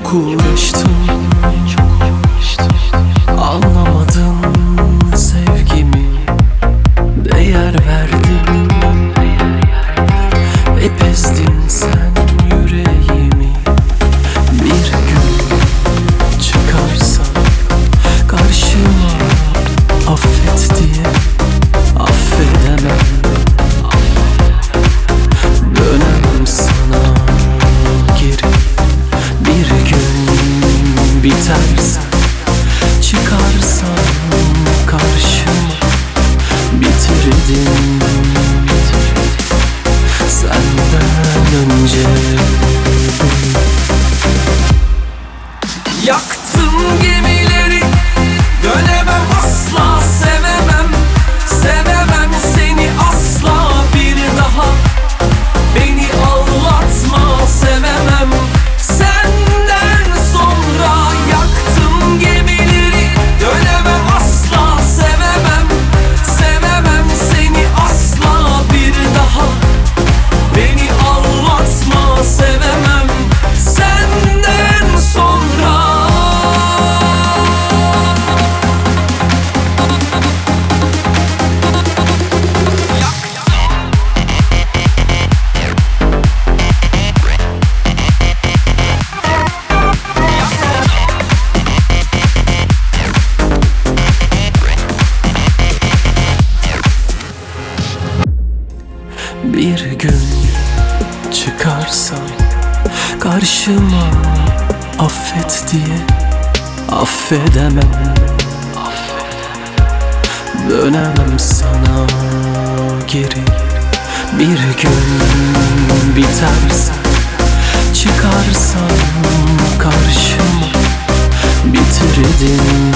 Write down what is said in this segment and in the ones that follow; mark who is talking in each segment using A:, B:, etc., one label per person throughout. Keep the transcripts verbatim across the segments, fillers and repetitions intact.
A: Çok uğraştım, anlamadın sevgimi. Değer verdim, hep ezdin sen yüreğimi. Bir gün çıkarsan karşıma, affet diye affedemem. Dönemem sana geri. Bir gün bitersen çıkarsan karşıma, bitirdim senden önce. Yaktım gemileri, dönemem asla. Sevemem, sevemem seni asla bir daha. Beni ağlatma, sevemem senden sonra. Yaktım gemileri, dönemem asla. Sevemem, sevemem seni asla bir daha. Beni ağlatma, sevemem senden sonra. Bir gün çıkarsan karşıma, affet diye affedemem. Dönemem sana geri. Bir gün bitersen çıkarsan karşıma, bitirdim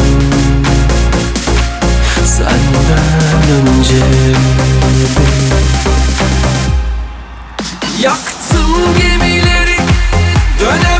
A: senden önce. Yaktım gemileri, dönemem